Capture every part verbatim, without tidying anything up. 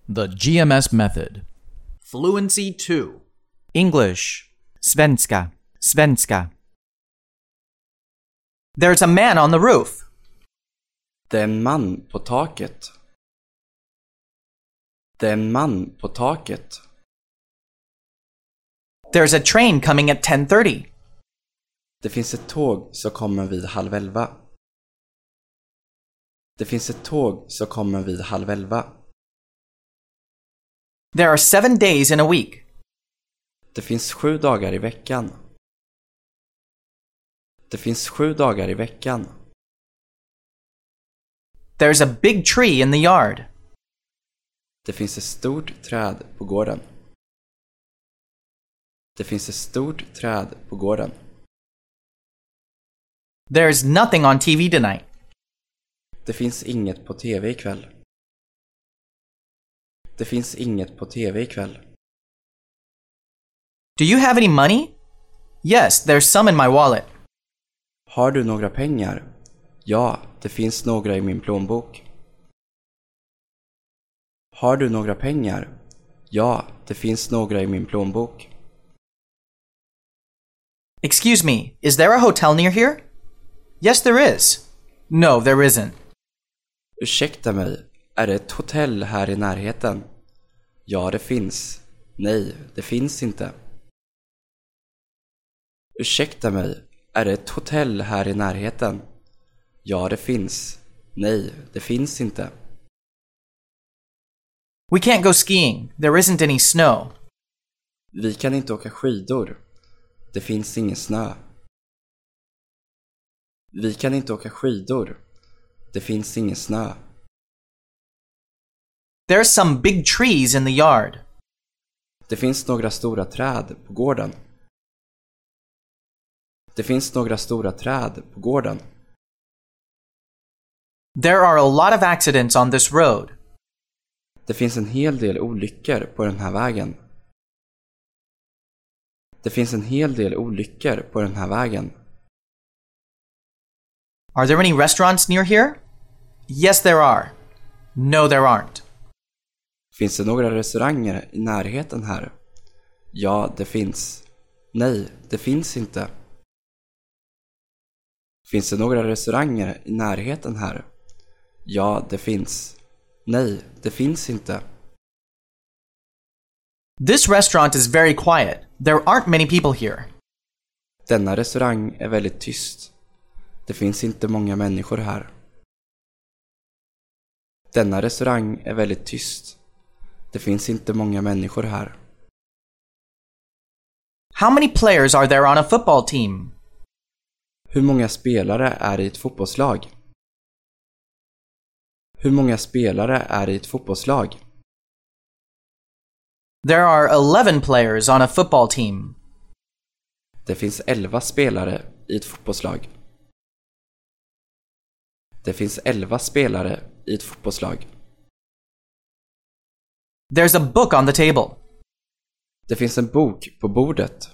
The G M S Method. Fluency two. English. Svenska. Svenska. There's a man on the roof. Det är en man på taket. Det är en man på taket. There's a train coming at ten thirty. Det finns ett tåg som kommer vid halv elva. Det finns ett tåg som kommer vid halv elva. There are seven days in a week. Det finns sju dagar i veckan. Det finns sju dagar i veckan. There's a big tree in the yard. Det finns ett stort träd på gården. Det finns ett stort träd på gården. There's nothing on T V tonight. Det finns inget på tv ikväll. Det finns inget på tv ikväll. Do you have any money? Yes, there's some in my wallet. Har du några pengar? Ja, det finns några i min plånbok. Har du några pengar? Ja, det finns några i min plånbok. Excuse me, is there a hotel near here? Yes, there is. No, there isn't. Ursäkta mig, är det ett hotell här i närheten? Ja, det finns. Nej, det finns inte. Ursäkta mig, är det ett hotell här i närheten? Ja, det finns. Nej, det finns inte. We can't go skiing. There isn't any snow. Vi kan inte åka skidor. Det finns ingen snö. Vi kan inte åka skidor. Det finns ingen snö. There's some big trees in the yard. Det finns några stora träd på gården. Det finns några stora träd på gården. There are a lot of accidents on this road. Det finns en hel del olyckor på den här vägen. Det finns en hel del olyckor på den här vägen. Are there any restaurants near here? Yes, there are. No, there aren't. Finns det några restauranger i närheten här? Ja, det finns. Nej, det finns inte. Finns det några restauranger i närheten här? Ja, det finns. Nej, det finns inte. This restaurant is very quiet. There aren't many people here. Denna restaurang är väldigt tyst. Det finns inte många människor här. Denna restaurang är väldigt tyst. Det finns inte många människor här. How many players are there on a football team? Hur många spelare är i ett fotbollslag? Hur många spelare är i ett fotbollslag? There are eleven players on a football team. Det finns elva spelare i ett fotbollslag. Det finns elva spelare i ett fotbollslag. There's a book on the table. Det finns en bok på bordet.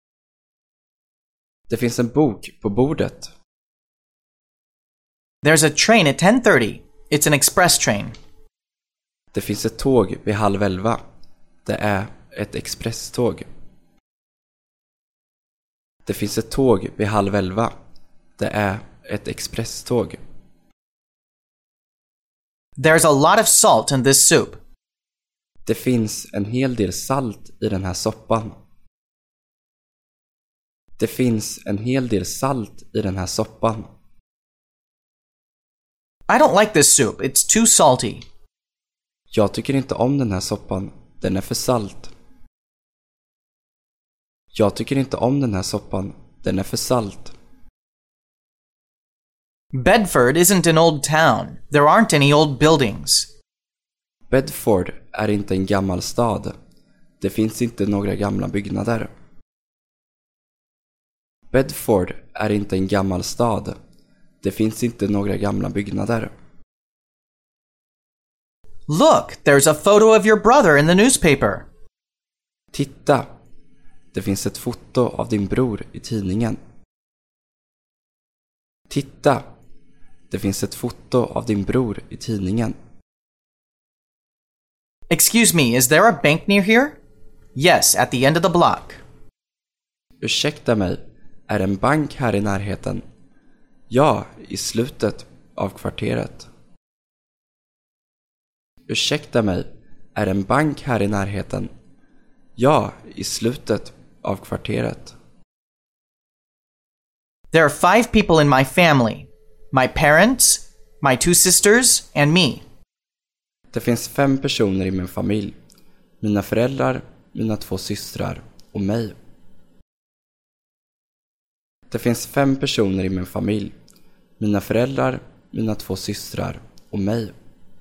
Det finns en bok på bordet. There's a train at ten thirty. It's an express train. Det finns ett tåg vid halv elva. Det är ett expresståg. Det finns ett tåg vid halv elva. Det är ett expresståg. There's a lot of salt in this soup. Det finns en hel del salt i den här soppan. Det finns en hel del salt i den här soppan. I don't like this soup. It's too salty. Jag tycker inte om den här soppan. Den är för salt. Jag tycker inte om den här soppan. Den är för salt. Bedford isn't an old town. There aren't any old buildings. Bedford är inte en gammal stad. Det finns inte några gamla byggnader. Bedford är inte en gammal stad. Det finns inte några gamla byggnader. Look, there's a photo of your brother in the newspaper. Titta! Det finns ett foto av din bror i tidningen. Titta! Det finns ett foto av din bror i tidningen. Excuse me, is there a bank near here? Yes, at the end of the block. Ursäkta mig, är en bank här i närheten? Ja, i slutet av kvarteret. Ursäkta mig, är en bank här i närheten? Ja, i slutet av kvarteret. There are five people in my family. My parents, my two sisters, and me. Det finns fem personer i min familj. Mina föräldrar, mina två systrar och mig. Det finns fem personer i min familj. Mina föräldrar, mina två systrar och mig.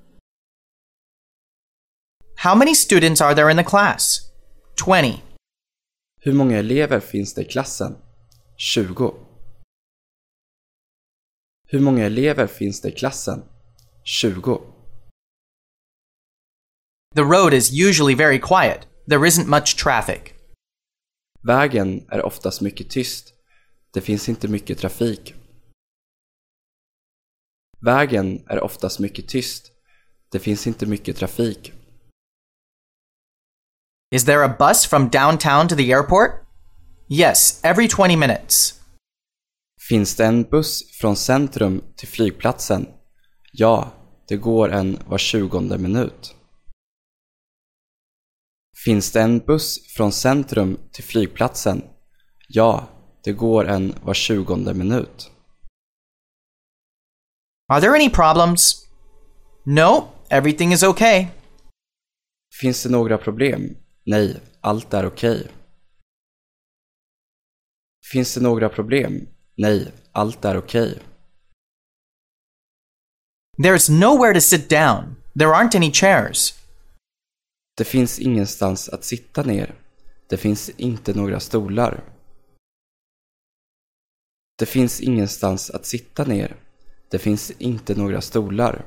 How many students are there in the class? twenty. Hur många elever finns det i klassen? tjugo. Hur många elever finns det i klassen? tjugo. The road is usually very quiet. There isn't much traffic. Vägen är oftast mycket tyst. Det finns inte mycket trafik. Vägen är oftast mycket tyst. Det finns inte mycket trafik. Is there a bus from downtown to the airport? Yes, every twenty minutes. Finns det en buss från centrum till flygplatsen? Ja, det går en var tjugonde minut. Finns det en buss från centrum till flygplatsen? Ja, det går en var tjugonde minut. Are there any problems? No, everything is okay. Finns det några problem? Nej, allt är okej. Finns det några problem? Nej, allt är okej. There's nowhere to sit down. There aren't any chairs. Det finns ingenstans att sitta ner. Det finns inte några stolar. Det finns ingenstans att sitta ner. Det finns inte några stolar.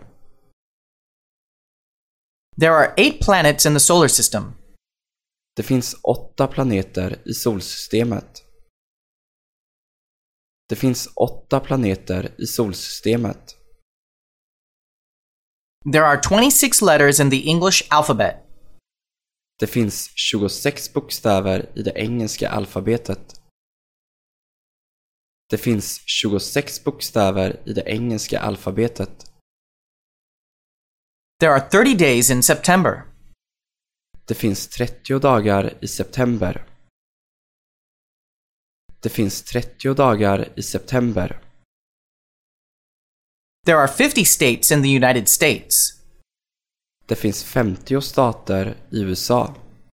There are eight planets in the solar system. Det finns åtta planeter i solsystemet. Det finns åtta planeter i solsystemet. There are twenty-six letters in the English alphabet. Det finns tjugosex bokstäver i det engelska alfabetet. Det finns tjugosex bokstäver i det engelska alfabetet. There are thirty days in September. Det finns trettio dagar i september. Det finns trettio dagar i september. There are fifty states in the United States. Det finns femtio stater i U S A.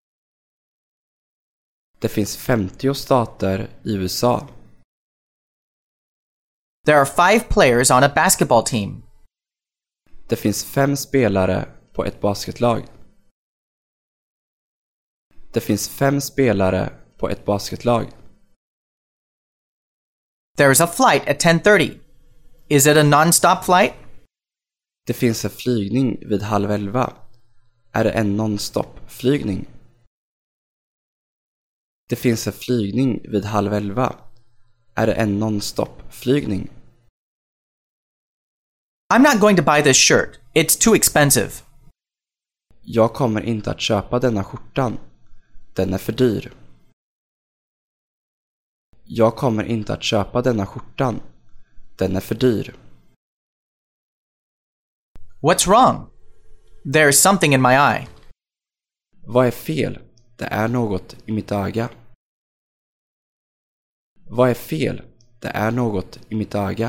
Det finns femtio stater i U S A. There are five players on a basketball team. Det finns fem spelare på ett basketlag. Det finns fem spelare på ett basketlag. There is a flight at ten thirty. Is it a non-stop flight? Det finns en flygning vid halv elva. Är det en non-stop flygning? Det finns en flygning vid halv elva. Är det en non-stop flygning? I'm not going to buy this shirt. It's too expensive. Jag kommer inte att köpa denna skjortan. Den är för dyr. Jag kommer inte att köpa denna skjortan. Den är för dyr. What's wrong? There's something in my eye. Vad är fel? Det är något i mitt öga. Vad är fel? Det är något i mitt öga.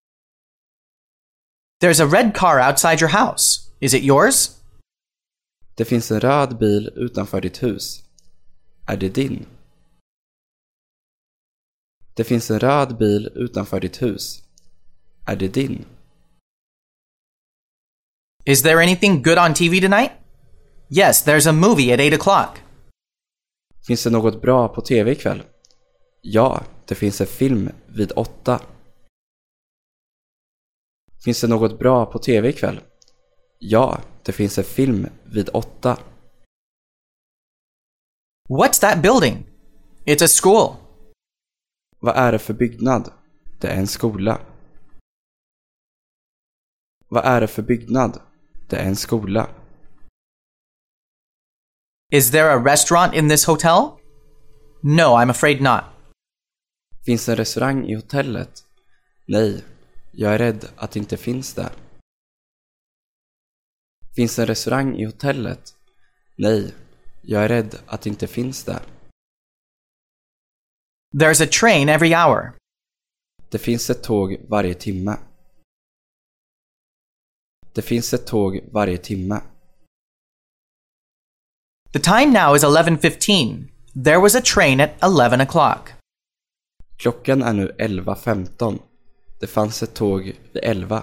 There's a red car outside your house. Is it yours? Det finns en röd bil utanför ditt hus. Är det din? Det finns en röd bil utanför ditt hus. Är det din? Is there anything good on T V tonight? Yes, there's a movie at eight o'clock. Finns det något bra på tv ikväll? Ja, det finns en film vid åtta. Finns det något bra på tv ikväll? Ja, det finns en film vid åtta. What's that building? It's a school. Vad är det för byggnad? Det är en skola. Vad är det för byggnad? Det är en skola. Is there a restaurant in this hotel? No, I'm afraid not. Finns det en restaurang i hotellet? Nej, jag är rädd att det inte finns det. Finns det en restaurang i hotellet? Nej, jag är rädd att det inte finns det. There's a train every hour. Det finns ett tåg varje timme. Det finns ett tåg varje timme. The time now is eleven fifteen. There was a train at eleven o'clock. Klockan är nu elva femton. Det fanns ett tåg vid elva.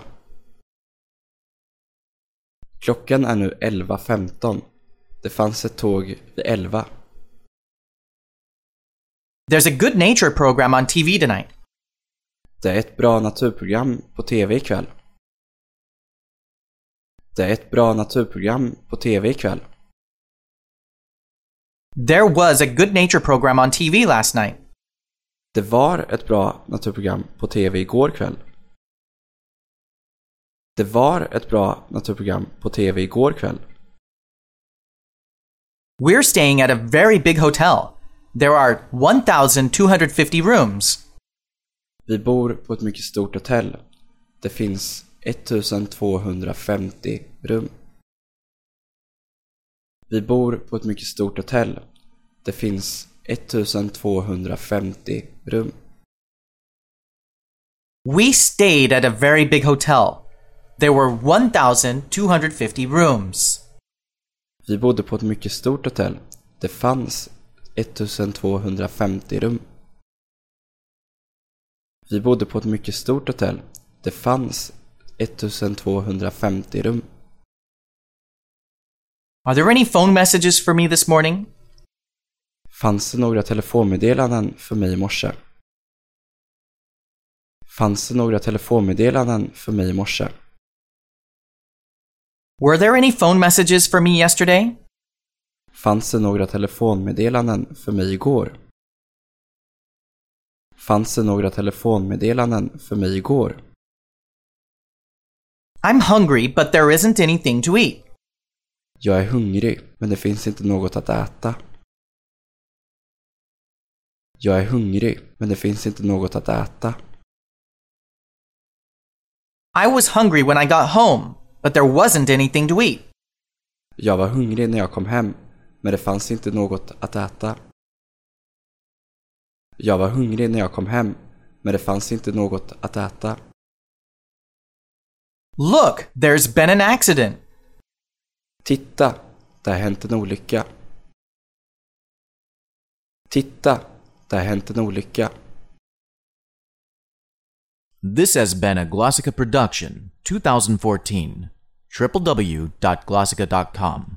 Klockan är nu elva femton. Det fanns ett tåg vid elva. There's a good nature program on T V tonight. Det är ett bra naturprogram på tv ikväll. Det är ett bra naturprogram på tv ikväll. There was a good nature program on T V last night. Det var ett bra naturprogram på tv igår kväll. Det var ett bra naturprogram på tv igår kväll. We're staying at a very big hotel. There are one thousand two hundred fifty rooms. Vi bor på ett mycket stort hotell. Det finns ettusentvåhundrafemtio rum. Vi bor på ett mycket stort hotell. Det finns ettusentvåhundrafemtio rum. We stayed at a very big hotel. There were one thousand two hundred fifty rooms. Vi bodde på ett mycket stort hotell. Det fanns ettusentvåhundrafemtio rum. Vi bodde på ett mycket stort hotell. Det fanns ettusentvåhundrafemtio rum. Are there any phone messages for me this morning? Fanns det några telefonmeddelanden för mig i morse? Fanns det några telefonmeddelanden för mig i morse? Were there any phone messages for me yesterday? Fanns det några telefonmeddelanden för mig igår? Fanns det några telefonmeddelanden för mig igår? I'm hungry, but there isn't anything to eat. Jag är hungrig, men det finns inte något att äta. Jag är hungrig, men det finns inte något att äta. I was hungry when I got home, but there wasn't anything to eat. Jag var hungrig när jag kom hem, men det fanns inte något att äta. Jag var hungrig när jag kom hem, men det fanns inte något att äta. Look, there's been an accident. Titta, det har hänt en olycka. Titta, det har hänt en olycka. This has been a Glossica production, twenty fourteen. w w w dot glossica dot com